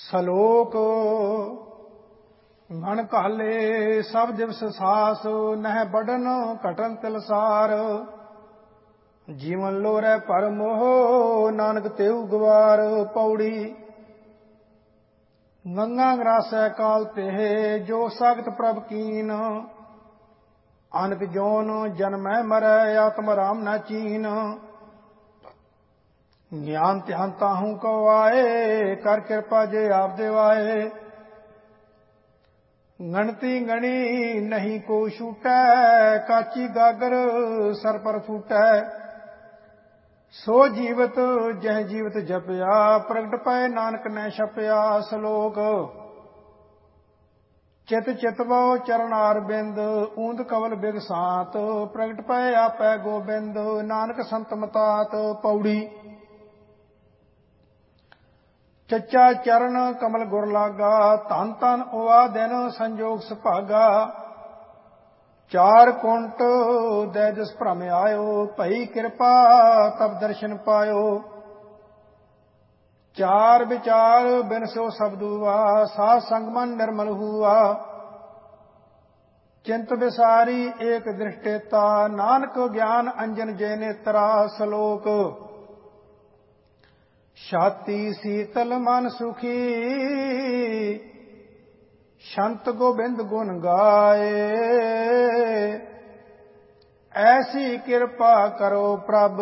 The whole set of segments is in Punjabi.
ਸਲੋਕ ਮਨ ਕਾਲੇ ਸਭ ਦਿਵਸ ਸਾਸ ਨਹਿ ਬੜਨ ਘਟਨ ਤਿਲਸਾਰ ਜੀਵਨ ਲੋਰੈ ਪਰ ਮੋਹ ਨਾਨਕ ਤੇਉ ਗਵਾਰ ਪੌੜੀ ਗੰਗਾ ਗਰਾਸੈ ਕਾਲ ਤੇ ਜੋ ਸਖਤ ਪ੍ਰਭ ਕੀਨ ਅਨਕ ਜੋਨ ਜਨਮੈ ਮਰੈ ਆਤਮ ਰਾਮ ਨਾ ਚੀਨ ਗਿਆਨ ਧਿਆਨ ਤਾਹੂ ਕੋ ਆਏ ਕਰ ਕਿਰਪਾ ਜੇ ਆਪ ਦੇਵਾਏ ਗਣਤੀ ਗਣੀ ਨਹੀਂ ਕੋ ਛੂਟੈ ਕਾਚੀ ਗਾਗਰ ਸਰ ਪਰ ਫੂਟੈ ਸੋ ਜੀਵਤ ਜਹ ਜੀਵਤ ਜਪਿਆ ਪ੍ਰਗਟ ਪਏ ਨਾਨਕ ਨੇ ਛਪਿਆ ਸਲੋਕ ਚਿਤ ਚਿਤਵੋ ਚਰਨਾਰ ਬਿੰਦ ਊਂਦ ਕਵਲ ਬਿਗ ਸਾਤ ਪ੍ਰਗਟ ਪਏ ਆਪੈ ਗੋਬਿੰਦ ਨਾਨਕ ਸੰਤ ਮਤਾਤ ਪੌੜੀ ਚੱਚਾ ਚਰਨ ਕਮਲ ਗੁਰ ਲਾਗਾ ਧਨ ਧਨ ਉਆ ਦਿਨ ਸੰਜੋਗ ਸੁਭਾਗਾ ਚਾਰ ਕੁੰਟ ਦੈ ਜਿਸ ਭ੍ਰਮ ਆਇਓ ਭਈ ਕਿਰਪਾ ਤਬ ਦਰਸ਼ਨ ਪਾਇਓ ਚਾਰ ਵਿਚਾਰ ਬਿਨ ਸੋ ਸਬਦੂਆ ਸਾਧ ਸੰਗ ਮਨ ਨਿਰਮਲ ਹੁਆ ਚਿੰਤ ਵਿਸਾਰੀ ਏਕ ਦ੍ਰਿਸ਼ਟੇਤਾ ਨਾਨਕ ਗਿਆਨ ਅੰਜਨ ਜੇ ਨੇਤਰਾ ਸਲੋਕ ਛਾਤੀ ਸੀਤਲ ਮਨ ਸੁਖੀ ਸ਼ੰਤ ਗੋਬਿੰਦ ਗੁਣ ਗਾਏ ਐਸੀ ਕਿਰਪਾ ਕਰੋ ਪ੍ਰਭ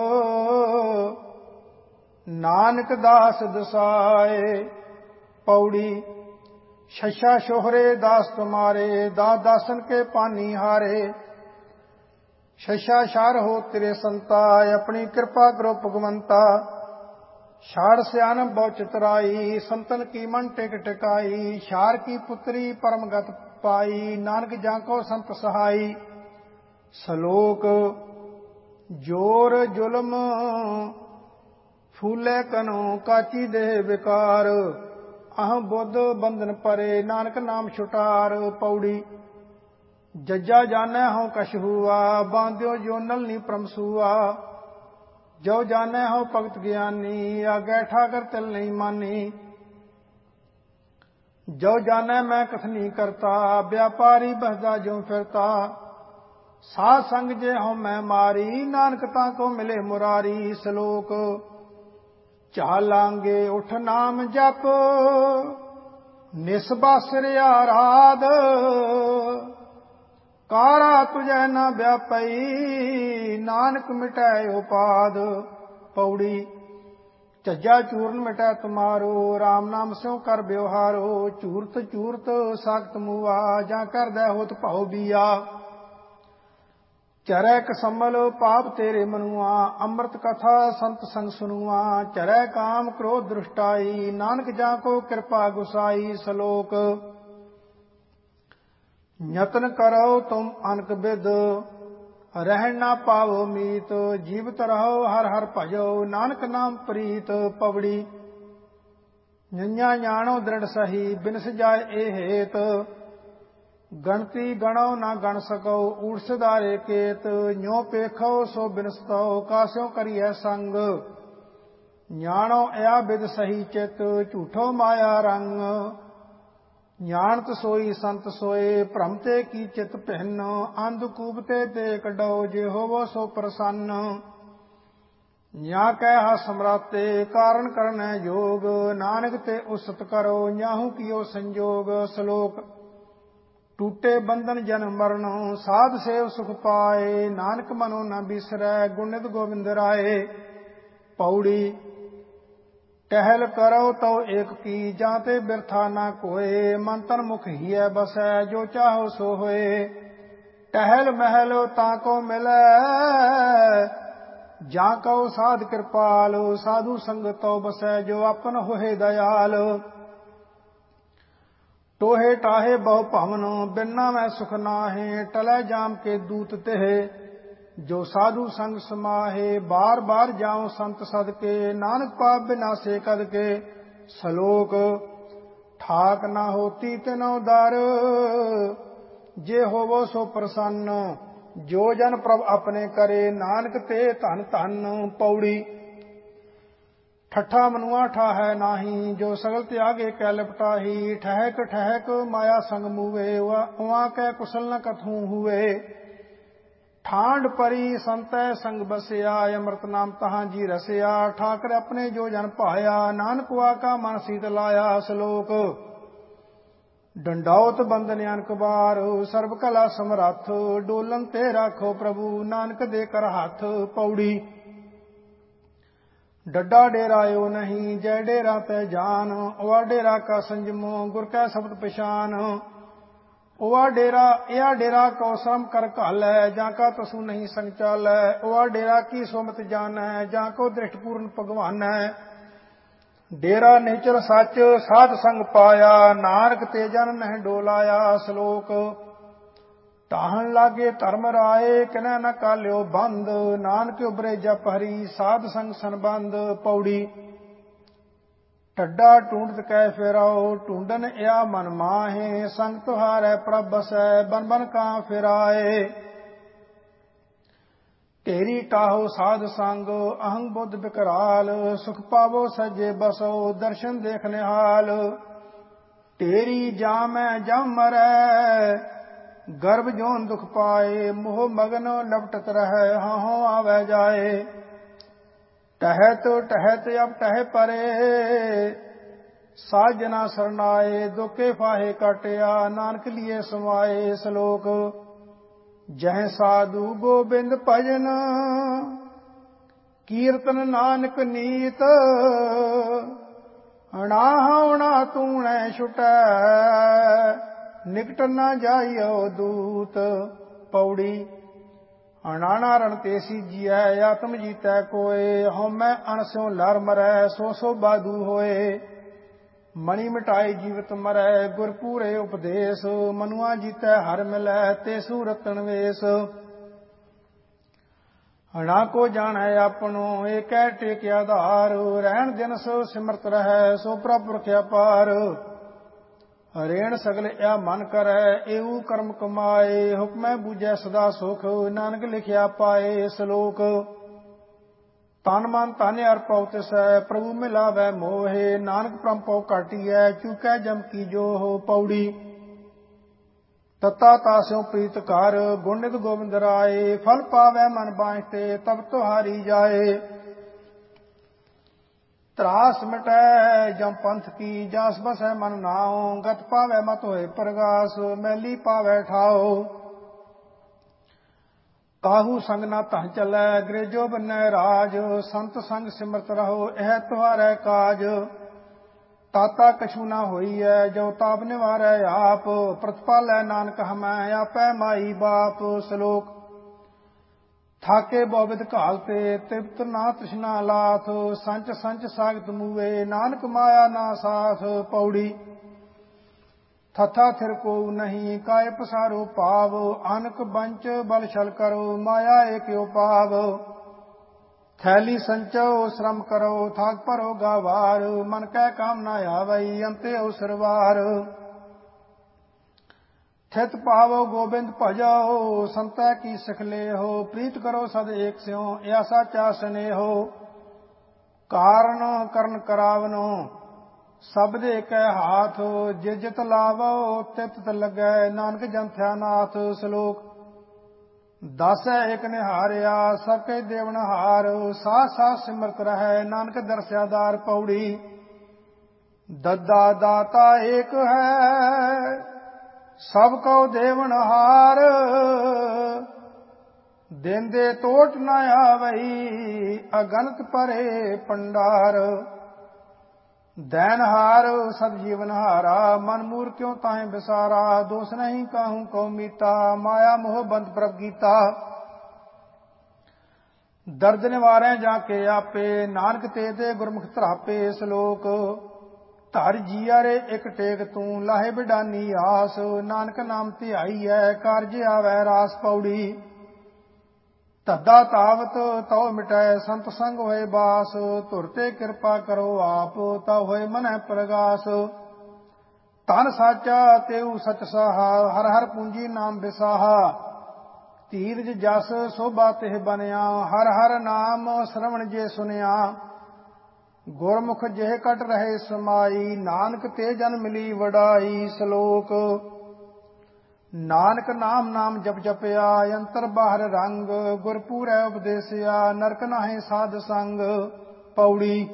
ਨਾਨਕ ਦਾਸ ਦਸਾਏ ਪੌੜੀ ਸ਼ਸ਼ਾ ਸ਼ੋਹਰੇ ਦਾਸ ਤੁਮਾਰੇ ਦਾਸਨ ਕੇ ਪਾਨੀ ਹਾਰੇ ਸ਼ਸ਼ਾ ਸ਼ਾਰ ਹੋ ਤੇਰੇ ਸੰਤਾ ਆਪਣੀ ਕਿਰਪਾ ਕਰੋ ਭਗਵੰਤਾ शार सियानम बहु चितराई संतन की मन टिक टिकाई शार की पुत्री परमगत पाई नानक जाको संत सहाई सलोक जोर जुलम फूले कनो काची देह विकार अहम बुद्ध बंधन परे नानक नाम छुटार पौड़ी जज्जा जाने हों कछ हुआ बांध्यो जोनल नी प्रमसुआ जो जाने हो भगत ज्ञानी आगे ठाकर तिल नहीं मानी जो जाने मैं कथ नहीं करता व्यापारी बसदा जो फिरता साध संग जे हो मैं मारी नानकता को मिले मुरारी सलोक चालांगे उठ नाम जप निस्बासर आराध कारा तुझै न व्यापई नानक मिटाए उपाद पौड़ी झज्जा चूर्ण मिटै तुम्हारो राम नाम स्यों कर व्यवहारो चूरत चूरत साखत मुआ जा कर दे होत भाव बिया चरै कसमल पाप तेरे मनुआ अमृत कथा संत संग सुनुआ चरै काम क्रोध दृष्टाई नानक जा को कृपा गुसाई सलोक यत्न करो तुम अनक बिद रहन ना पावो मीत जीवित रहो हर हर भजो नानक नाम प्रीत पवड़ी निन्या जानो दृढ़ सही बिनस जाय ए हेत गणती गणो ना गण सको ऊर्सदारे केत न्यो पेखो सो बिनसतो कास्यो करिए संग न्याणो या बिद सही चित झूठो माया रंग ज्ञानत सोई संत सोए भ्रमते की चित भिन्न अंधकूप ते कडो जे होवो सो प्रसन्न न्या कह समराते कारण करन योग नानक ते उसत करो न्याहू कियो संजोग सलोक टूटे बंधन जन्म मरण साध सेव सुख पाए नानक मनो न बिसरै गुणित गोविंद राय पौड़ी टहल करो तो एक की जाते बिरथा ना कोय मन तन मुख ही है बसै जो चाहो सो होए टहल महल ताको मिलै जा कहो साध कृपाल साधु संग तो बसै जो अपन होए दयाल टोहे टाहे बहु भवन बिना मैं सुख नाहे टलै जाम के दूत तेह जो साधु संग समाहे बार बार जाऊं संत सदके नानक पाप बिनासे कद के सलोक ठाक ना होती तिनो दर जे होवो सो प्रसन्न जो जन प्रभ अपने करे नानक ते धन धन पौड़ी ਠੱਠਾ ਮਨੁਆ ਠਾਹੈ ਨਾਹੀ, ਜੋ ਸਗਲ ਤਿਆਗੇ ਕੈ ਲਿਪਟਾਹੀ। ਠਹਿਕ ਠਹਿਕ ਮਾਇਆ ਸੰਗ ਮੂਵੇ, ਉਹਾਂ ਕੈ ਕੁਸਲ ਨ ਕਥੂ ਹੂਏ। ਠਾਂਡ ਪਰੀ ਸੰਤੈ ਸੰਗ ਬਸਿਆ, ਅੰਮ੍ਰਿਤ ਨਾਮ ਤਹਾਂ ਜੀ ਰਸਿਆ। ਠਾਕਰ ਆਪਣੇ ਜੋ ਜਨ ਭਾਇਆ, ਨਾਨਕ ਵਾਕਾ ਮਨ ਸੀਤ ਲਾਇਆ। ਸ਼ਲੋਕ ਡੰਡਾਉਤ ਬੰਦਨ ਅਨਕ ਬਾਰ, ਸਰਬ ਕਲਾ ਸਮਰੱਥ। ਡੋਲਨ ਤੇ ਰਾਖੋ ਪ੍ਰਭੂ, ਨਾਨਕ ਦੇ ਕਰ ਹੱਥ। ਪੌੜੀ ਡੱਡਾ ਡੇਰਾਇਓ ਨਹੀਂ, ਜੈ ਡੇਰਾ ਤੈ ਜਾਨ। ਓਆ ਡੇਰਾ ਕਾ ਸੰਜਮੋ, ਗੁਰ ਕੈ ਸ਼ਬਦ ਪਛਾਨ। ਓਆ ਡੇਰਾ ਇਆ ਡੇਰਾ ਕਉ ਸ਼ਰਮ ਕਰ ਘਾਲੈ, ਜਾਂ ਕਾ ਤਸੂ ਨਹੀਂ ਸੰਗ ਚਾਲੈ। ਓਆ ਡੇਰਾ ਕੀ ਸੋਮਤ ਜਾਣੈ, ਜਾਂ ਕੋ ਦ੍ਰਿਸ਼ਟ ਪੂਰਨ ਭਗਵਾਨੈ। ਡੇਰਾ ਨਿਚਰ ਸੱਚ ਸਾਧ ਸੰਗ ਪਾਇਆ, ਨਾਨਕ ਤੇ ਜਨ ਨਹਿ ਡੋਲਾਇਆ। ਸ਼ਲੋਕ ਢਾਹਣ ਲਾਗੇ ਧਰਮ ਰਾਏ, ਕਿਨੈ ਨ ਕਾਲਿਓ ਬੰਦ। ਨਾਨਕ ਉਬਰੇ ਜਪ ਹਰੀ, ਸਾਧ ਸੰਗ ਸੰਬੰਧ। ਪੌੜੀ ਢੱਡਾ ਢੂੰਡਤ ਕੈ ਫਿਰਾਓ, ਢੂੰਡਨ ਇਆ ਮਨ ਮਾਹੇ। ਸੰਗ ਤੁਹਾਰੈ ਪ੍ਰਭ ਬਸੈ, ਬਨ ਬਨ ਕਾਂ ਫਿਰਾਏ। ਢੇਰੀ ਟਾਹੋ ਸਾਧ ਸੰਗ, ਅਹੰ ਬੁੱਧ ਬਿਕਰਾਲ। ਸੁਖ ਪਾਵੋ ਸੱਜੇ ਬਸੋ, ਦਰਸ਼ਨ ਦੇਖ ਨਿਹਾਲ। ਢੇਰੀ ਜਾਮੈ ਜਮ ਮਰੈ, ਗਰਭ ਜੋਨ ਦੁਖ ਪਾਏ। ਮੋਹ ਮਗਨ ਲਪਟਤ ਰਹੈ, ਹਾਹੋਂ ਆਵੈ ਜਾਏ। ਟਹਿਤ ਟਹਿਤ ਅਬ ਟਹਿ ਪਰੇ, ਸਾਜਨਾ ਸਰਨਾਏ। ਦੁਕੇ ਫਾਹੇ ਕਾਟਿਆ, ਨਾਨਕ ਲੀਏ ਸਮਾਏ। ਸ਼ਲੋਕ ਜਹ ਸਾਧੂ ਗੋਬਿੰਦ ਭਜਨ, ਕੀਰਤਨ ਨਾਨਕ ਨੀਤ। ਅਣਾਹਉਣਾ ਤੂਣੈ ਛੁਟੈ, ਨਿਕਟ ਨਾ ਜਾਈਓ ਦੂਤ। ਪੌੜੀ ਅਣਾਣਾ ਰਣ ਤੇ ਸੀਜੀਐ, ਆਤਮ ਜੀਤੈ ਕੋਏ। ਹਉਮੈ ਅਣ ਸਿਉ ਲਰ ਮਰੈ, ਸੋ ਸੋ ਬਾਧੂ ਹੋਏ। ਮਣੀ ਮਿਟਾਈ ਜੀਵਤ ਮਰੈ, ਗੁਰ ਪੂਰੇ ਉਪਦੇਸ਼। ਮਨੁਆ ਜੀਤੈ ਹਰ ਮਿਲੈ, ਤੇ ਸੂਰਤਨ ਵੇਸ। ਅਣਾ ਕੋ ਜਾਣੈ ਆਪਣੋ, ਏਕੈ ਟੇਕ ਆਧਾਰ। ਰਹਿਣ ਦਿਨ ਸੋ ਸਿਮਰਤ ਰਹੈ, ਸੋ ਪ੍ਰਭ ਪੁਰਖ ਅਪਾਰ। ਰੇਣ ਸਗਲ ਇਆ ਮਨ ਕਰੈ, ਏਊ ਕਰਮ ਕਮਾਏ। ਹੁਕਮੈ ਬੂਝੈ ਸਦਾ ਸੁਖ, ਨਾਨਕ ਲਿਖਿਆ ਪਾਏ। ਸ਼ਲੋਕ ਤਨ ਮਨ ਧਨ ਅਰਪਉ ਤਿਸੈ, ਪ੍ਰਭੂ ਮਿਲਾਵੈ ਮੋਹੇ। ਨਾਨਕ ਭ੍ਰਮ ਪਉ ਘਾਟੀਐ, ਚੂਕੈ ਜਮ ਕੀ ਜੋਹ। ਪੌੜੀ ਤਤਾ ਤਾਸਿਉ ਪ੍ਰੀਤ ਕਰ, ਗੁਣ ਨਿਤ ਗੋਬਿੰਦ ਰਾਏ। ਫਲ ਪਾਵੈ ਮਨ ਬਾਝਤੇ, ਤਬ ਤੁਹਾਰੀ ਜਾਏ। ਤਰਾਸ ਮਿਟੈ ਜਮ ਪੰਥ ਕੀ, ਜਾਸ ਬਸੈ ਮਨ ਨਾਉ। ਗਤ ਪਾਵੈ ਮਤ ਹੋਏ ਪ੍ਰਗਾਸ, ਮੈਲੀ ਪਾਵੈ ਠਾਓ। ਕਾਹੂ ਸੰਗ ਨਾ ਧਨ ਚਲੈ, ਅੰਗਰੇਜੋ ਬੰਨੈ ਰਾਜ। ਸੰਤ ਸੰਗ ਸਿਮਰਤ ਰਹੋ, ਇਹ ਤੁਹਾਰੈ ਕਾਜ। ਤਾਤਾ ਕਛੂ ਨਾ ਹੋਈਐ, ਜੋ ਤਾਪ ਨਿਵਾਰੈ ਆਪ। ਪ੍ਰਤਪਾਲੈ ਨਾਨਕ ਹਮੈ, ਆਪੈ ਮਾਈ ਬਾਪ। ਸ਼ਲੋਕ ਥਾਕੇ ਬਹੁ ਘਾਲ ਤੇ, ਤ੍ਰਿਪਤ ਨਾ ਤ੍ਰਿਸ਼ਨਾ ਲਾਥ। ਸੰਚ ਸੰਚ ਸਾਗਤ ਮੂਏ, ਨਾਨਕ ਮਾਇਆ ਨਾ ਸਾਥ। ਪੌੜੀ ਥਥਾ ਥਿਰ ਕੋ ਨਹੀਂ, ਕਾਇ ਪਸਾਰੋ ਭਾਵ। ਅਨਕ ਬੰਚ ਬਲ ਛਲ ਕਰੋ, ਮਾਇਆ ਏਕਿਓ ਪਾਵ। ਥੈਲੀ ਸੰਚੋ ਸ਼ਰਮ ਕਰੋ, ਥਾਕ ਭਰੋ ਗਾਵਾਰ। ਮਨ ਕੈ ਕਾਮ ਨਾ ਆਵਈ, ਅੰਤੇ ਅਵਸਰਵਾਰ। ਥਿਤ ਪਾਵੋ ਗੋਬਿੰਦ ਭਜੋ, ਸੰਤੈ ਕੀ ਸਿਖ ਲੇਹੋ। ਪ੍ਰੀਤ ਕਰੋ ਸਦ ਏਕ ਸਿਉ, ਇਆ ਸਾਚਾ ਸਨੇਹੋ। ਕਾਰਨ ਕਰਨ ਕਰਾਵਨੋ, ਸਬਦ ਏਕੈ ਹਾਥ। ਜਿਤ ਜਿਤ ਲਾਵੋ, ਤਿਤ ਤਿਤ ਲੱਗੈ, ਨਾਨਕ ਜਨ ਥਿਆ ਨਾਥ। ਸ਼ਲੋਕ ਦਾਸੈ ਏਕ ਨਿਹਾਰਿਆ, ਸਭ ਕੈ ਦੇਵਨ ਹਾਰ। ਸਾਥ ਸਾਥ ਸਿਮਰਤ ਰਹੈ, ਨਾਨਕ ਦਰਸਿਆਦਾਰ। ਪੌੜੀ ਦੱਦਾ ਦਾਤਾ ਏਕ ਹੈ, ਸਭ ਕਉ ਦੇਵਨ ਹਾਰ। ਦੇਂਦੇ ਟੋਟ ਨ ਆਵਈ, ਅਗਨਤ ਭਰੇ ਭੰਡਾਰ। ਦੈਨਹਾਰ ਸਦ ਜੀਵਨ ਹਾਰਾ, ਮਨ ਮੂਰ ਕਿਉ ਤਾਹੇ ਵਿਸਾਰਾ। ਦੋਸ ਨਹੀਂ ਕਾਹੂ ਕਉ ਮੀਤਾ, ਮਾਇਆ ਮੋਹ ਬੰਧ ਪ੍ਰਭ ਗੀਤਾ। ਦਰਦ ਨਿਵਾਰੈ ਜਾ ਕੇ ਆਪੇ, ਨਾਨਕ ਤੇ ਦੇ ਗੁਰਮੁਖ ਧਰਾਪੇ। ਸ਼ਲੋਕ ਧਰ ਜੀਆ ਰੇ ਇਕ ਟੇਕ ਤੂੰ, ਲਾਹੇ ਬਿਡਾਨੀ ਆਸ। ਨਾਨਕ ਨਾਮ ਧਿਆਈਐ, ਕਾਰਜ ਆਵੈ ਰਾਸ। ਪੌੜੀ ਧੱਦਾ ਤਾਵਤ ਤਉ ਮਿਟੈ, ਸੰਤ ਸੰਗ ਹੋਏ ਬਾਸ। ਧੁਰ ਤੇ ਕਿਰਪਾ ਕਰੋ ਆਪ, ਤਉ ਹੋਏ ਮਨੈ ਪ੍ਰਗਾਸ। ਧਨ ਸਾਚਾ ਤੇਊ ਸਚ ਸਾਹਾ, ਹਰ ਹਰ ਪੂੰਜੀ ਨਾਮ ਵਿਸਾਹਾ। ਧੀਰਜ ਜਸ ਸੋਭਾ ਤਿਹ ਬਨਿਆ, ਹਰ ਹਰ ਨਾਮ ਸ਼ਰਵਣ ਜੇ ਸੁਨਿਆ। ਗੁਰਮੁਖ ਜਿਹ ਕਟ ਰਹੇ ਸਮਾਈ, ਨਾਨਕ ਤੇ ਜਨ ਮਿਲੀ ਵਡਾਈ। ਸ਼ਲੋਕ। ਨਾਨਕ ਨਾਮ ਨਾਮ ਜਪ ਜਪਿਆ, ਅੰਤਰ ਬਾਹਰ ਰੰਗ। ਗੁਰਪੂਰੈ ਉਪਦੇਸਿਆ, ਨਰਕ ਨਾਹੀਂ ਸਾਧ ਸੰਗ। ਪੌੜੀ।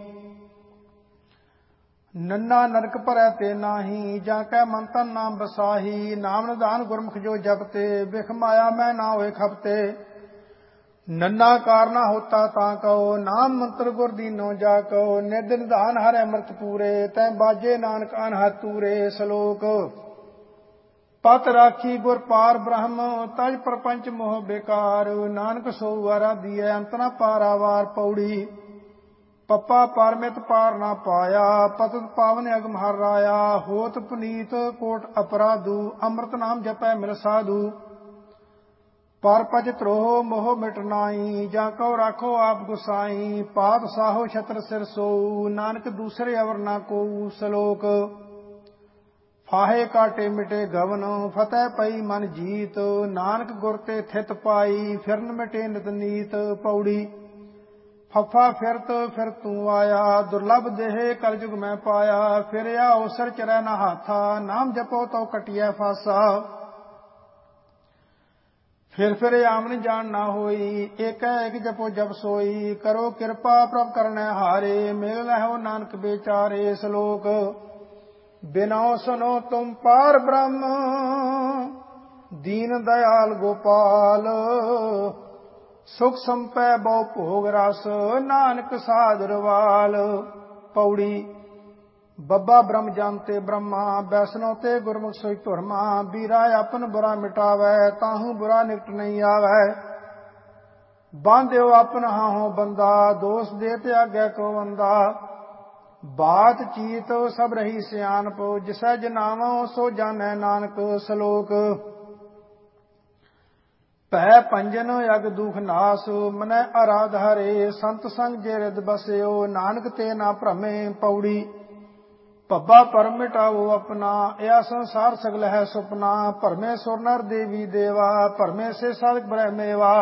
ਨੰਨਾ ਨਰਕ ਭਰੈ ਤੇ ਨਾਹੀ, ਜਾਂ ਕੈ ਮਨ ਤਨ ਨਾਮ ਬਸਾਹੀ। ਨਾਮ ਨਿਧਾਨ ਗੁਰਮੁਖ ਜੋ ਜਪਤੇ, ਬਿਖ ਮਾਇਆ ਮੈਂ ਨਾ ਹੋਏ ਖਪਤੇ। ਨੰਨਾ ਕਾਰਨਾ ਹੋਤਾ ਤਾਂ ਕਹੋ, ਨਾਮ ਮੰਤਰ ਗੁਰ ਦੀਨੋ ਜਾ ਕਹੋ। ਨਿਧ ਨਿਧਾਨ ਹਰਿ ਅੰਮ੍ਰਿਤ ਪੂਰੇ, ਤੈ ਬਾਜੇ ਨਾਨਕ ਅਨਹਦ ਤੂਰੇ। ਸ਼ਲੋਕ। ਪਤ ਰਾਖੀ ਗੁਰ ਪਾਰ ਬ੍ਰਹਮ, ਤਜ ਪ੍ਰਪੰਚ ਮੋਹ ਬੇਕਾਰ। ਨਾਨਕ ਸੋ ਆਰਾਧੀਐ, ਅੰਤ ਨ ਪਾਰਾਵਾਰ। ਪੌੜੀ। ਪੱਪਾ ਪਰਮਿਤ ਪਾਰ ਨਾ ਪਾਇਆ, ਪਤਿਤ ਪਾਵਨ ਅਗਮ ਹਰ ਰਾਇਆ। ਹੋਤ ਪੁਨੀਤ ਕੋਟ ਅਪਰਾਧੂ, ਅੰਮ੍ਰਿਤ ਨਾਮ ਜਪੈ ਮਿਲ ਸਾਧੂ। ਪਰ ਪਜ ਧਰੋਹ ਮੋਹ ਮਿਟ ਨਾਈ, ਜਾਂ ਕਉ ਰਾਖੋ ਆਪ ਗੁਸਾਈ। ਪਾਤ ਸਾਹੋ ਛਤਰ ਸਿਰ ਸੋਊ, ਨਾਨਕ ਦੂਸਰੇ ਅਵਰ ਨਾ ਕੋਊ। ਸ਼ਲੋਕ। ਫਾਹੇ ਕਾਟੇ ਮਿਟੇ ਗਵਨ, ਫਤਿਹ ਪਈ ਮਨ ਜੀਤ। ਨਾਨਕ ਗੁਰ ਤੇ ਥਿਤ ਪਾਈ, ਫਿਰਨ ਮਿਟੇ ਨਿਤ ਨੀਤ। ਪੌੜੀ। ਫੱਫਾ ਫਿਰਤ ਫਿਰ ਤੂੰ ਆਇਆ, ਦੁਰਲਭ ਦੇਹ ਕਲਯੁਗ ਮੈਂ ਪਾਇਆ। ਫਿਰਿਆ ਔਸਰ ਚਰੈ ਨਾ ਹਾਥਾ, ਨਾਮ ਜਪੋ ਤਉ ਕਟਿਐ ਫਾਸਾ। ਫਿਰ ਆਮਨ ਜਾਣ ਨਾ ਹੋਈ, ਏਕੈ ਏਕ ਜਪੋ ਜਪ ਸੋਈ। ਕਰੋ ਕਿਰਪਾ ਪ੍ਰਭ ਕਰਨੈ ਹਾਰੇ, ਮਿਲ ਲਹੋ ਨਾਨਕ ਬੇਚਾਰੇ। ਸ਼ਲੋਕ। ਬਿਨੋ ਸੁਨੋ ਤੁਮ ਪਾਰ ਬ੍ਰਹਮ, ਦੀਨ ਦਇਆਲ ਗੋਪਾਲ। ਸੁਖ ਸੰਪੈ ਬਹੁ ਭੋਗ ਰਸ, ਨਾਨਕ ਸਾਧ ਰਵਾਲ। ਪੌੜੀ। ਬੱਬਾ ਬ੍ਰਹਮ ਜਨ ਤੇ ਬ੍ਰਹਮਾ, ਬੈਸਨੋ ਤੇ ਗੁਰਮੁਖ ਸੋਈ ਧੁਰਮਾ। ਬੀਰਾ ਆਪਨ ਬੁਰਾ ਮਿਟਾਵੈ, ਤਾਹੂ ਬੁਰਾ ਨਿਕਟ ਨਹੀਂ ਆਵੈ। ਬਾਂਧਿਓ ਆਪਨ ਹਾਹੋ ਬੰਦਾ, ਦੋਸ ਦੇ ਤੇ ਆਗੈ ਕੋ ਬੰਦਾ। ਬਾਤ ਚੀਤ ਸਭ ਰਹੀ ਸਿਆਣਪ, ਜਿਸੈ ਜਨਾਵੋ ਸੋ ਜਾਣੈ ਨਾਨਕ। ਸ਼ਲੋਕ। ਭੈ ਭੰਜਨ ਅਗ ਦੁਖ ਨਾਸ, ਮਨੈ ਅਰਾਧ ਹਰੇ। ਸੰਤ ਸੰਗ ਜੇ ਰਿਦ ਬਸਿਓ, ਨਾਨਕ ਤੇ ਨਾ ਭ੍ਰਮੇ। ਪੌੜੀ। ਭੱਬਾ ਪਰਮ ਮਿਟਾਵੋ ਆਪਣਾ, ਇਹ ਸੰਸਾਰ ਸਗਲ ਹੈ ਸੁਪਨਾ। ਭਰਮੇ ਸੁਰ ਨਰ ਦੇਵੀ ਦੇਵਾ, ਭਰਮੇ ਸੇ ਸਾਧਕ ਬ੍ਰਹਮੇਵਾ।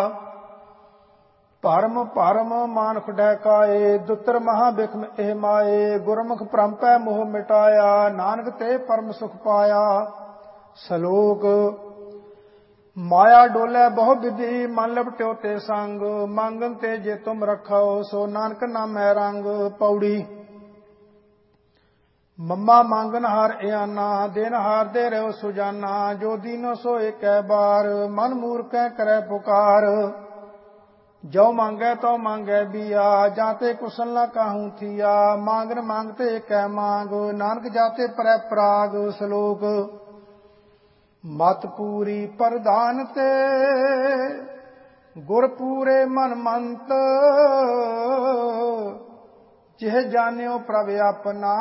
ਭਰਮ ਭਰਮ ਮਾਨੁਖ ਡਹਿਕਾਏ, ਦੁੱਤਰ ਮਹਾ ਬਿਖਮ ਇਹ ਮਾਏ। ਗੁਰਮੁਖ ਭ੍ਰਮ ਮੋਹ ਮਿਟਾਇਆ, ਨਾਨਕ ਤੇ ਪਰਮ ਸੁਖ ਪਾਇਆ। ਸ਼ਲੋਕ। ਮਾਇਆ ਡੋਲੇ ਬਹੁ ਵਿਧੀ, ਮਨ ਲਪਟਿਓ ਤੇ ਸੰਗ। ਮੰਗਨ ਤੇ ਜੇ ਤੁਮ ਰਖੋ, ਸੋ ਨਾਨਕ ਨਾਮੈ ਰੰਗ। ਪੌੜੀ। ਮੰਮਾ ਮੰਗਨ ਹਾਰ ਇਆਨਾ, ਦਿਨ ਹਾਰਦੇ ਰਹੋ ਸੁਜਾਨਾ। ਜੋ ਦੀਨੋ ਸੋ ਏਕੈ ਬਾਰ, ਮਨ ਮੂਰਖੈ ਕਰੈ ਪੁਕਾਰ। ਜੋ ਮੰਗੈ ਤਉ ਮੰਗੈ ਬੀਆ, ਜਾਤੇ ਕੁਸਲ ਨਾ ਕਾਹੂ ਥੀਆ। ਮੰਗਨ ਮੰਗਤੇ ਏਕੈ ਮੰਗ, ਨਾਨਕ ਜਾਤੇ ਪਰੈ ਪਰਾਗ। ਸ਼ਲੋਕ। ਮਤ ਪੂਰੀ ਪ੍ਰਧਾਨ ਤੇ, ਗੁਰ ਪੂਰੇ ਮਨ ਮੰਤ। ਜਿਹ ਜਾਣਿਓ ਪ੍ਰਭ ਆਪਣਾ,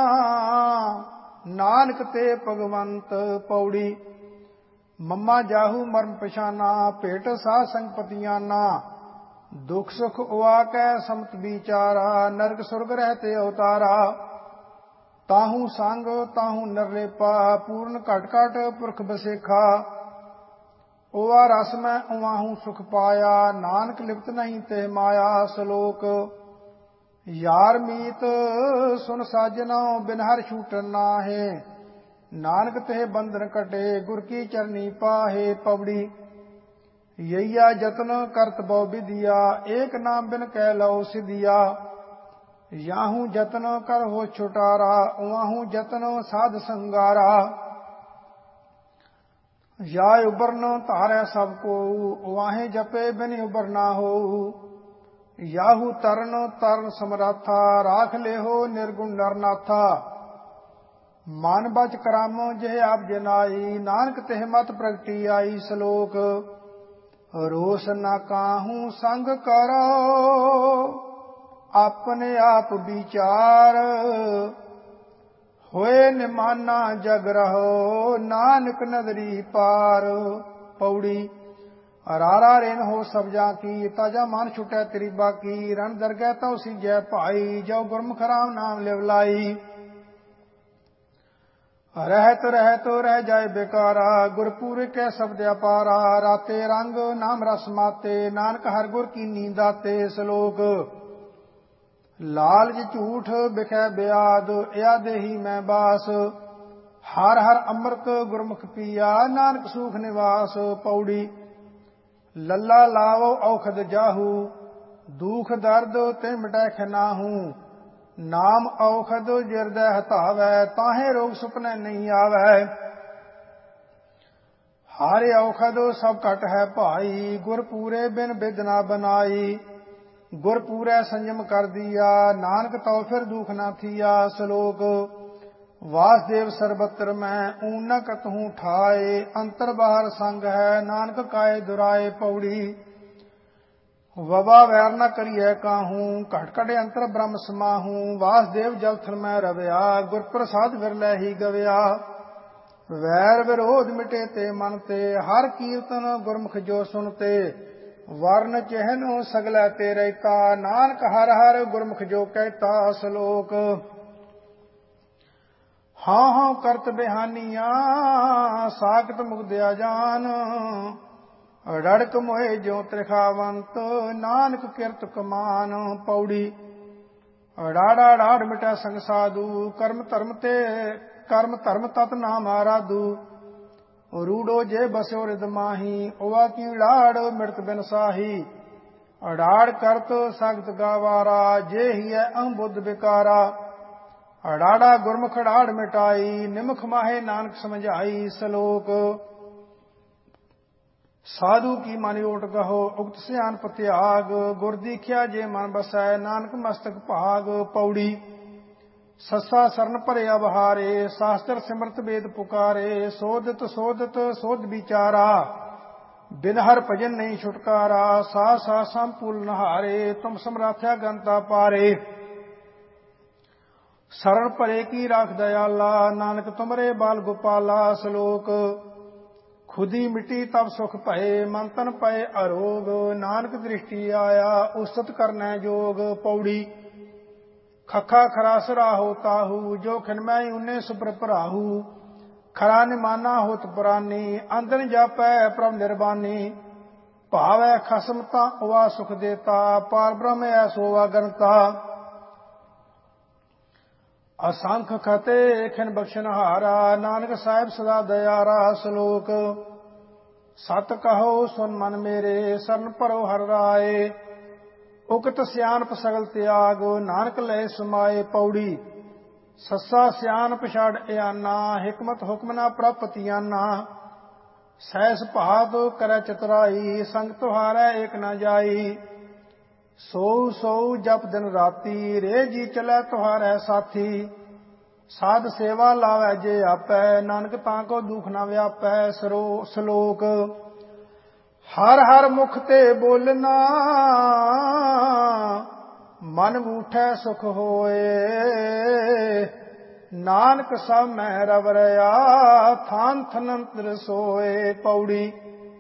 ਨਾਨਕ ਤੇ ਭਗਵੰਤ। ਪੌੜੀ। ਮੰਮਾ ਜਾਹੂ ਮਰਮ ਪਛਾਨਾ, ਭੇਟ ਸਾਧ ਸੰਗ ਪਤੀਆਨਾ। ਦੁਖ ਸੁਖ ਉਆ ਕੈ ਸਮਤ ਵਿਚਾਰਾ, ਨਰਕ ਸੁਰਗ ਰਹਤੇ ਅਵਤਾਰਾ। ਤਾਹੂ ਸੰਗ ਤਾਹੂ ਨਿਰਲੇਪਾ, ਪੂਰਨ ਘਟ ਘਟ ਪੁਰਖ ਬਸੇਖਾ। ਉਆ ਰਸ ਮੈਂ ਉਵਾਹੂ ਸੁਖ ਪਾਇਆ, ਨਾਨਕ ਲਿਪਤ ਨਹੀਂ ਤੇ ਮਾਇਆ। ਸ਼ਲੋਕ। ਯਾਰ ਮੀਤ ਸੁਨ ਸਾਜਨੋ, ਬਿਨ ਹਰਿ ਛੂਟਨ ਨਾਹੇ। ਨਾਨਕ ਤੇ ਬੰਧਨ ਕਟੇ, ਗੁਰ ਕੀ ਚਰਨੀ ਪਾਹੇ। ਪੌੜੀ। ਯਈਆ ਜਤਨ ਕਰਤ ਬਹੁ ਵਿਧਿਆ, ਏਕ ਨਾਮ ਬਿਨ ਕਹਿ ਲਓ ਸਿਧਿਆ। ਯਾਹੂ ਜਤਨ ਕਰ ਹੋ ਛੁਟਾਰਾ, ਉਵਾਹੂ ਜਤਨ ਸਾਧ ਸੰਗਾਰਾ। ਯਾ ਉਬਰਨ ਧਾਰੈ ਸਭ ਕੋਊ, ਉਵਾਹੇ ਜਪੇ ਬਿਨ ਉਬਰ ਨਾ ਹੋਊ। ਯਾਹੂ ਤਰਨ ਤਰਨ ਸਮਰਾਥਾ, ਰਾਖ ਲੇਹੋ ਨਿਰਗੁਣ ਨਰਨਾਥਾ। ਮਨ ਬਚ ਕਰਮ ਜਿਹ ਆਪ ਜਨਾਈ, ਨਾਨਕ ਤਿਹ ਮਤ ਪ੍ਰਗਟੀ ਆਈ। ਸ਼ਲੋਕ। ਰੋਸ ਨਾ ਕਾਹੂ ਸੰਗ ਕਰੋ, ਆਪਣੇ ਆਪ ਵਿਚਾਰ। ਹੋਏ ਨਿਮਾਨਾ ਜਗ ਰਹੋ, ਨਾਨਕ ਨਦਰੀ ਪਾਰ। ਪੌੜੀ। ਰਾਰਾ ਰੇਨ ਹੋ ਸਬਜਾ ਕੀ, ਤਾਜਾ ਮਨ ਛੁਟੈ ਤੇਰੀ ਬਾਕੀ। ਰਣ ਦਰਗਹਿ ਤਉ ਸੀਜੈ ਭਾਈ, ਜੋ ਗੁਰਮੁਖ ਰਾਮ ਨਾਮ ਲਿਵ ਲਾਈ। ਰਹਿਤ ਰਹਿਤ ਰਹਿ ਜਾਏ ਬੇਕਾਰਾ, ਗੁਰਪੂਰੇ ਕੈ ਸ਼ਬਦ ਅਪਾਰਾ। ਰਾਤੇ ਰੰਗ ਨਾਮ ਰਸ ਮਾਤੇ, ਨਾਨਕ ਹਰਿ ਗੁਰ ਕੀ ਨੀਂਦਾਤੇ। ਸ਼ਲੋਕ। ਲਾਲਚ ਝੂਠ ਬਿਖੈ ਬਿਆਦ, ਇਆ ਦੇਹੀ ਮੈਂ ਬਾਸ। ਹਰ ਹਰ ਅੰਮ੍ਰਿਤ ਗੁਰਮੁਖ ਪੀਆ, ਨਾਨਕ ਸੂਖ ਨਿਵਾਸ। ਪੌੜੀ ਲੱਲਾ ਲਾਵੋ ਔਖਦ ਜਾਹੂ, ਦੁਖ ਦਰਦ ਤੇ ਮਿਟੈ ਖਨਾਹੂ। ਨਾਮ ਔਖਦ ਜਿਰਦੈ ਹਤਾਵੈ, ਤਾਹੇ ਰੋਗ ਸੁਪਨੈ ਨਹੀਂ ਆਵੈ। ਹਰ ਔਖਦ ਸਭ ਘਟ ਹੈ ਭਾਈ, ਗੁਰ ਪੂਰੇ ਬਿਨ ਬਿਦ ਨਾ ਬਨਾਈ। ਗੁਰ ਪੂਰੈ ਸੰਜਮ ਕਰ ਦੀਆ, ਨਾਨਕ ਤਉ ਫਿਰ ਦੁਖ ਨਾ ਥੀਆ। ਸ਼ਲੋਕ ਵਾਸਦੇਵ ਸਰਬਤਰ ਮੈਂ, ਊਨ ਨ ਕਤਹੂ ਠਾਏ। ਅੰਤਰ ਬਾਹਰ ਸੰਗ ਹੈ, ਨਾਨਕ ਕਾਏ ਦੁਰਾਏ। ਪੌੜੀ ਵਬਾ ਵੈਰ ਨ ਕਰੀਐ ਕਾਹੂ, ਘਟ ਘਟ ਅੰਤਰ ਬ੍ਰਹਮ ਸਮਾਹੂ। ਵਾਸਦੇਵ ਜਲ ਥਲ ਮੈਂ ਰਵਿਆ, ਗੁਰ ਪ੍ਰਸਾਦ ਵਿਰਲੇ ਹੀ ਗਵਿਆ। ਵੈਰ ਵਿਰੋਧ ਮਿਟੇ ਤੇ ਮਨ ਤੇ, ਹਰ ਕੀਰਤਨ ਗੁਰਮੁਖ ਜੋ ਸੁਨਤੇ। ਵਰਨ ਚਿਹਨ ਸਗਲੇ ਤੇ ਰਹਿਤਾ, ਨਾਨਕ ਹਰ ਹਰ ਗੁਰਮੁਖ ਜੋ ਕਹਿਤਾ। ਸ਼ਲੋਕ ਹਾਂ ਹਾਂ ਕਰਤ ਬਿਹਾਨੀਆਂ, ਸਾਖਤ ਮੁਕਦਿਆ ਜਾਨ। ਰੜਕ ਮੋਏ ਜਿਉ ਤ੍ਰਿਖਾਵੰਤ, ਨਾਨਕ ਕਿਰਤ ਕਮਾਨ। ਪੌੜੀ ਰਾੜਾ ਰਾੜ ਮਿਟੈ ਸੰਗ ਸਾਧੂ, ਕਰਮ ਧਰਮ ਤਤ ਨਾਮ ਆਰਾਧੂ। ਰੂੜੋ ਜੇ ਬਸਿਓ ਰਿਦ ਮਾਹੀ, ਉਵਾ ਕੀ ਲਾੜ ਮਿਰਤ ਬਿਨ ਸਾਹੀ। ਅੜਾੜ ਕਰਤ ਸਖਤ ਗਾਵਾਰਾ, ਜੇ ਹੀ ਹੈ ਅਹੰ ਬੁੱਧ ਵਿਕਾਰਾ। ਅੜਾੜਾ ਗੁਰਮੁਖ ਅੜਾੜ ਮਿਟਾਈ, ਨਿਮਖ ਮਾਹੇ ਨਾਨਕ ਸਮਝਾਈ। ਸ਼ਲੋਕ ਸਾਧੂ ਕੀ ਮਨ ਓਟ ਗਹੋ, ਉਕਤ ਸਿਆਣਪ ਤਿਆਗ। ਗੁਰ ਦੀਖਿਆ ਜੇ ਮਨ ਬਸੈ, ਨਾਨਕ ਮਸਤਕ ਭਾਗ। ਪੌੜੀ ਸੱਸਾ ਸਰਨ ਭਰਿਆ ਬਹਾਰੇ, ਸ਼ਾਸਤਰ ਸਿਮਰਤ ਵੇਦ ਪੁਕਾਰੇ। ਸੋਧਤ ਸੋਧਤ ਸੋਧ ਵਿਚਾਰਾ, ਬਿਨ ਹਰ ਭਜਨ ਨਹੀਂ ਛੁਟਕਾਰਾ। ਸਾ ਸਾ ਸੰਪੂਲ ਨਹਾਰੇ, ਤੁਮ ਸਮਰਾਥਿਆ ਗੰਤਾ ਪਾਰੇ। ਸਰਣ ਭਰੇ ਕੀ ਰਾਖ ਦਇਆਲਾ, ਨਾਨਕ ਤੁਮਰੇ ਬਾਲ ਗੋਪਾਲਾ। ਸ਼ਲੋਕ ਖੁਦੀ ਮਿੱਟੀ ਤਬ ਸੁਖ ਭਏ, ਮਨ ਤਨ ਪਏ ਅਰੋਗ। ਨਾਨਕ ਦ੍ਰਿਸ਼ਟੀ ਆਇਆ, ਉਸਤਤ ਕਰਨੈ ਜੋਗ। ਪੌੜੀ ਖਖਾ ਖਰਾ ਸਰਾਹੋ ਤਾਹੂ, ਜੋ ਖਿਨਮੈ ਊਨੇ ਸੁਬਰ ਭਰਾਹੂ। ਖਰਾ ਨਿਮਾਨਾ ਹੋਤ ਪੁਰਾਨੀ, ਅੰਦਨ ਜਾਪੈ ਪ੍ਰਭ ਨਿਰਬਾਨੀ। ਭਾਵੈ ਖਸਮ ਤਾਂ ਉਵਾ ਸੁਖ ਦੇਤਾ, ਪਾਰ ਬ੍ਰਹਮ ਐਸੋ ਅਗਨਤਾ। ਅਸੰਖ ਖਤੇ ਖਿਨ ਬਖਸ਼ਨਹਾਰਾ, ਨਾਨਕ ਸਾਹਿਬ ਸਦਾ ਦਇਆਰਾ। ਸ਼ਲੋਕ ਸਤ ਕਹੋ ਸੁਨ ਮਨ ਮੇਰੇ, ਸਰਨ ਭਰੋ ਹਰਿ ਰਾਏ। ਉਕਤ ਸਿਆਣਪ ਸਗਲ ਤਿਆਗ, ਨਾਨਕ ਲੈ ਸਮਾਏ। ਪੌੜੀ ਸੱਸਾ ਸਿਆਣਪ ਛਾੜ ਇਆਨਾ, ਹਿਕਮਤ ਹੁਕਮ ਨਾ ਪ੍ਰਾਪਤੀਆਨਾ। ਸਹਿਸ ਭਾਤ ਕਰੈ ਚਤੁਰਾਈ, ਸੰਗ ਤੁਹਾਰੈ ਏਕ ਨ ਜਾਈ। ਸੋਊ ਸੋਊ ਜਪ ਦਿਨ ਰਾਤੀ, ਰੇ ਜੀ ਚਲੈ ਤੁਹਾਰੈ ਸਾਥੀ। ਸਾਧ ਸੇਵਾ ਲਾਵੈ ਜੇ ਆਪੈ, ਨਾਨਕ ਤਾਂ ਕੋ ਦੁਖ ਨ ਵਿਆਪੈ। ਸ਼ਲੋਕ ਹਰ ਹਰ ਮੁਖ ਤੇ ਬੋਲਣਾ, ਮਨ ਬੂਠੈ ਸੁਖ ਹੋਏ। ਨਾਨਕ ਸਭ ਮਹਿ ਰਵ ਰਿਆ, ਥਾਨ ਥਨੰਤਰ ਸੋਏ। ਪੌੜੀ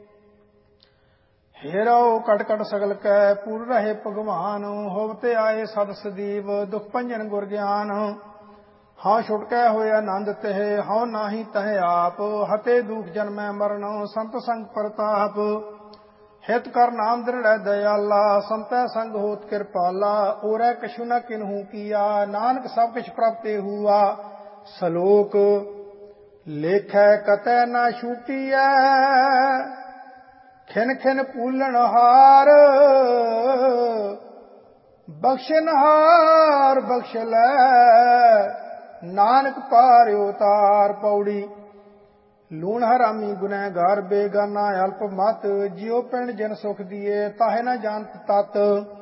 ਹੇਰੋ ਕਟ ਕਟ ਸਗਲ ਕੈ, ਪੂਰ ਰਹੇ ਭਗਵਾਨ। ਹੋਵਤੇ ਆਏ ਸਦ ਸਦੀਵ, ਦੁਖ ਭੰਜਨ ਗੁਰ ਗਿਆਨ। ਹਾਂ ਛੁਟਕੈ ਹੋਏ ਆਨੰਦ ਤਿਹ, ਹਉ ਨਾਹੀ ਤਹ ਆਪ। ਹਤੇ ਦੁਖ ਜਨਮੈ ਮਰਨ, ਸੰਤ ਸੰਗ ਪ੍ਰਤਾਪ। ਹਿਤ ਕਰ ਨਾਮ ਦ੍ਰਿੜੈ ਦਇਆਲਾ, ਸੰਤੈ ਸੰਗ ਹੋਤ ਕਿਰਪਾਲਾ। ਔਰੈ ਕਛੁ ਨ ਕਿਨਹੂ ਕੀਆ, ਨਾਨਕ ਸਭ ਕਿਛ ਪ੍ਰਭ ਤੇ ਹੂਆ। ਸ਼ਲੋਕ ਲੇਖੈ ਕਤੈ ਨ ਛੂਟੀਐ, ਖਿਨ ਖਿਨ ਪੂਲਣ ਹਾਰ। ਬਖਸ਼ਨਹਾਰ ਬਖਸ਼ ਲੈ, ਨਾਨਕ ਪਾਰ ਉਤਾਰ। ਪੌੜੀ ਲੂਣ ਹਰਾਮੀ ਗੁਨਹਗਾਰ, ਬੇਗਾਨਾ ਅਲਪ ਮਤ। ਜਿਉ ਪਿੰਡ ਜਨ ਸੁਖ ਦੀਏ, ਤਾਹੇ ਨ ਜਾਣਤ ਤਤ।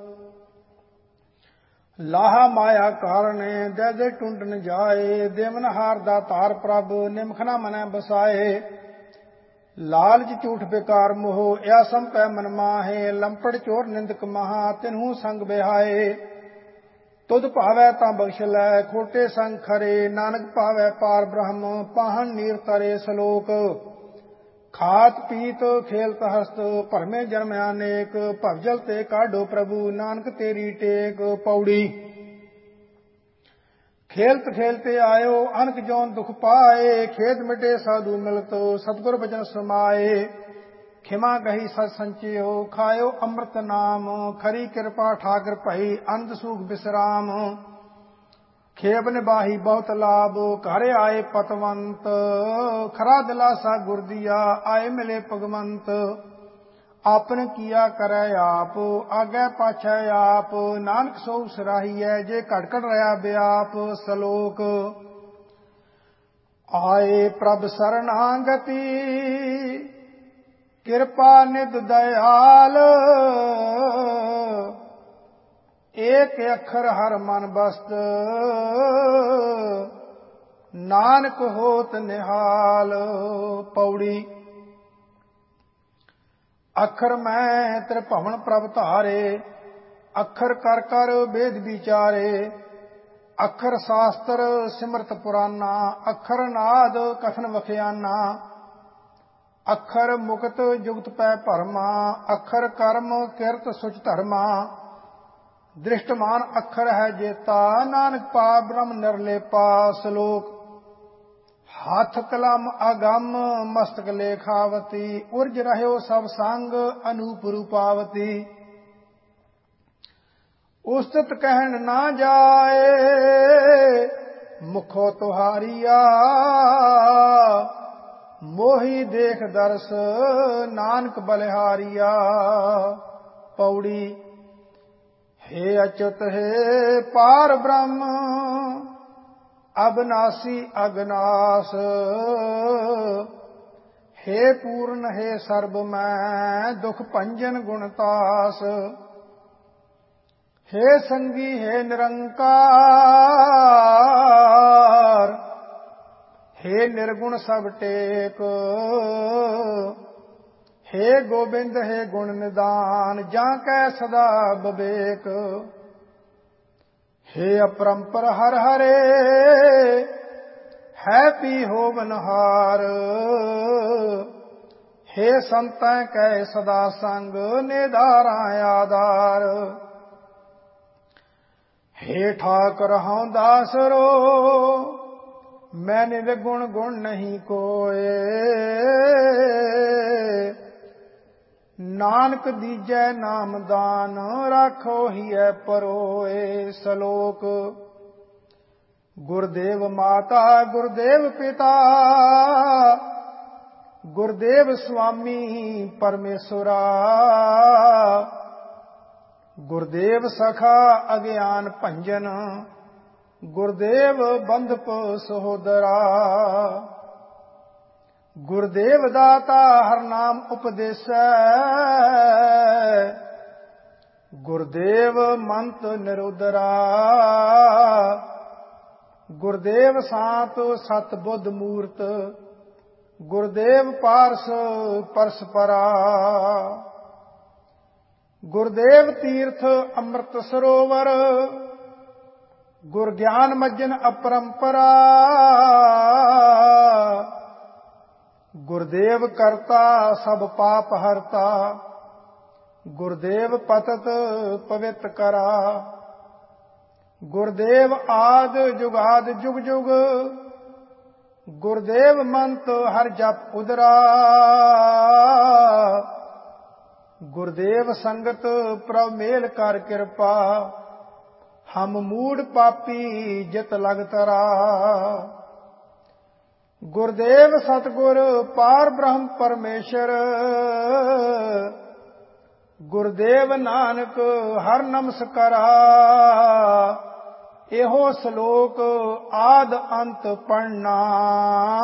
ਲਾਹਾ ਮਾਇਆ ਕਾਰਣੇ, ਦੇ ਦੇ ਟੁੰਡਨ ਜਾਏ। ਦੇਵਨਹਾਰ ਦਾ ਧਾਰ ਪ੍ਰਭ, ਨਿਮਖ ਨ ਮਨੈ ਬਸਾਏ। ਲਾਲਚ ਝੂਠ ਬੇਕਾਰ ਮੋਹ, ਇਆ ਸੰਪੈ ਮਨ ਮਾਹੇ। ਲੰਪੜ ਚੋਰ ਨਿੰਦਕ ਮਹਾ, ਤਿਨਹੂ ਸੰਗ ਬਿਹਾਏ। ਤੁਧ ਭਾਵੈ ਤਾਂ ਬਖਸ਼ ਲੈ, ਖੋਟੇ ਸੰਗ ਖਰੇ। ਨਾਨਕ ਭਾਵੈ ਪਾਰ ਬ੍ਰਹਮ, ਪਾਹਣ ਨੀਰ ਤਰੇ। ਸ਼ਲੋਕ ਖਾਤ ਪੀਤ ਖੇਲਤ ਹਸਤ, ਭਰਮੇ ਜਨਮ ਅਨੇਕ। ਭਵਜਲ ਤੇ ਕਾਢੋ ਪ੍ਰਭੂ, ਨਾਨਕ ਤੇਰੀ ਟੇਕ। ਪੌੜੀ ਖੇਲਤ ਖੇਲਤੇ ਆਇਓ, ਅਨਕ ਜੋਨ ਦੁਖ ਪਾਏ। ਖੇਦ ਮਿਟੇ ਸਾਧੂ ਮਿਲਤ, ਸਤਿਗੁਰ ਬਚਨ ਸਮਾਏ। ਖਿਮਾ ਗਹੀ ਸਤ ਸੰਚਿਓ, ਖਾਇਓ ਅੰਮ੍ਰਿਤ ਨਾਮ, ਖਰੀ ਕਿਰਪਾ ਠਾਕਰ ਭਈ, ਅੰਧ ਸੂਖ ਬਿਸਰਾਮ। ਖੇਬ ਨਿਬਾਹੀ ਬਹੁਤ ਲਾਭ, ਘਰ ਆਏ ਪਤਵੰਤ, ਖਰਾ ਦਿਲਾਸਾ ਗੁਰ ਦੀਆ, ਆਏ ਮਿਲੇ ਭਗਵੰਤ। ਆਪਨ ਕੀਆ ਕਰੈ ਆਪ, ਆਗੇ ਪਾਛੈ ਆਪ, ਨਾਨਕ ਸੋ ਸਰਾਹੀਐ, ਜੇ ਘਟ ਘਟ ਰਹਾ ਬਿਆਪ। ਸਲੋਕ ਆਏ ਪ੍ਰਭ ਸਰਨਾਗਤੀ, ਕਿਰਪਾ ਨਿਧ ਦਇਆਲ, ਏਕ ਅੱਖਰ ਹਰ ਮਨ ਬਸਤ, ਨਾਨਕ ਹੋਤ ਨਿਹਾਲ। ਪੌੜੀ ਅੱਖਰ ਮੈਂ ਤ੍ਰਿਭਵਨ ਪ੍ਰਭ ਧਾਰੇ, ਅੱਖਰ ਕਰ ਕਰ ਵੇਦ ਵਿਚਾਰੇ, ਅੱਖਰ ਸ਼ਾਸਤਰ ਸਿਮਰਤ ਪੁਰਾਨਾ, ਅੱਖਰ ਨਾਦ ਕਥਨ ਵਖਿਆਨਾ, ਅੱਖਰ ਮੁਕਤ ਜੁਗਤ ਪੈ ਭਰਮਾ, ਅੱਖਰ ਕਰਮ ਕਿਰਤ ਸੁਚ ਧਰਮਾ। ਦ੍ਰਿਸ਼ਟਮਾਨ ਅੱਖਰ ਹੈ ਜੇਤਾ, ਨਾਨਕ ਪਾ ਬ੍ਰਹਮ ਨਿਰਲੇਪਾ। ਸ਼ਲੋਕ ਹੱਥ ਕਲਮ ਅਗੰਮ, ਮਸਤਕ ਲੇਖਾਵਤੀ, ਉਰਜ ਰਹਿਓ ਸਭ ਸੰਗ, ਅਨੂਪ ਰੂਪਾਵਤੀ। ਉਸਤਤ ਕਹਿਣ ਨਾ ਜਾਏ, ਮੁਖੋ ਤੁਹਾਰੀਆ, ਮੋਹੀ ਦੇਖ ਦਰਸ, ਨਾਨਕ ਬਲਿਹਾਰੀਆ। ਪੌੜੀ ਹੇ ਅਚੁਤ ਹੈ ਪਾਰ ਬ੍ਰਹਮ, ਅਬਨਾਸੀ ਅਗਨਾਸ, ਹੇ ਪੂਰਨ ਹੈ ਸਰਬ ਮੈਂ, ਦੁਖ ਭੰਜਨ ਗੁਣਤਾਸ। ਹੇ ਸੰਗੀ ਹੈ ਨਿਰੰਕਾਰ, ਹੇ ਨਿਰਗੁਣ ਸਭ ਟੇਕ, ਹੇ ਗੋਬਿੰਦ ਹੈ ਗੁਣ ਨਿਦਾਨ, ਜਾਂ ਕੈ ਸਦਾ ਬਵੇਕ। ਹੇ ਅਪਰੰਪਰ ਹਰ ਹਰੇ, ਹੈ ਪੀ ਹੋਵਨਹਾਰ, ਹੇ ਸੰਤੈ ਕੈ ਸਦਾ ਸੰਗ, ਨਿਧਾਰਾ ਆਧਾਰ। ਹੇ ਠਾਕੁਰ ਹਉ ਦਾਸਰੋ, ਮੈਂ ਨਿਰਗੁਣ ਗੁਣ ਨਹੀਂ ਕੋਏ, ਨਾਨਕ ਦੀਜੈ ਨਾਮ ਦਾਨ, ਰਾਖੋ ਹੀਐ ਪਰੋਏ। ਸ਼ਲੋਕ ਗੁਰਦੇਵ ਮਾਤਾ ਗੁਰਦੇਵ ਪਿਤਾ, ਗੁਰਦੇਵ ਸੁਆਮੀ ਪਰਮੇਸ਼ਵਰਾ, ਗੁਰਦੇਵ ਸਖਾ ਅਗਿਆਨ ਭੰਜਨ, ਗੁਰਦੇਵ ਬੰਧਪ ਸਹੋਦਰਾ। ਗੁਰਦੇਵ ਦਾਤਾ ਹਰ ਨਾਮ ਉਪਦੇਸੈ, ਗੁਰਦੇਵ ਮੰਤ ਨਿਰੋਦਰਾ। ਗੁਰਦੇਵ ਸਾਤ ਸਤ ਬੁੱਧ ਮੂਰਤ, ਗੁਰਦੇਵ ਪਾਰਸ ਪਰਸਪਰਾ। ਗੁਰਦੇਵ ਤੀਰਥ ਅੰਮ੍ਰਿਤ ਸਰੋਵਰ, ਗੁਰ ਗਿਆਨ ਮੱਜਨ ਅਪਰੰਪਰਾ। ਗੁਰਦੇਵ ਕਰਤਾ ਸਭ ਪਾਪ ਹਰਤਾ, ਗੁਰਦੇਵ ਪਤਤ ਪਵਿੱਤ ਕਰਾ। ਗੁਰਦੇਵ ਆਦ ਜੁਗਾਦ ਜੁਗ ਜੁਗ, ਗੁਰਦੇਵ ਮੰਤ ਹਰ ਜਪ ਉਦਰਾ। ਗੁਰਦੇਵ ਸੰਗਤ ਪ੍ਰਭ ਮੇਲ ਕਰ ਕਿਰਪਾ, ਹਮ ਮੂੜ ਪਾਪੀ ਜਿਤ ਲਗ ਤਰਾ। ਗੁਰਦੇਵ ਸਤਿਗੁਰ ਪਾਰ ਬ੍ਰਹਮ ਪਰਮੇਸ਼ਰ, ਗੁਰਦੇਵ ਨਾਨਕ ਹਰ ਨਮਸਕਾਰਾ। ਇਹੋ ਸ਼ਲੋਕ ਆਦ ਅੰਤ ਪੜਨਾ,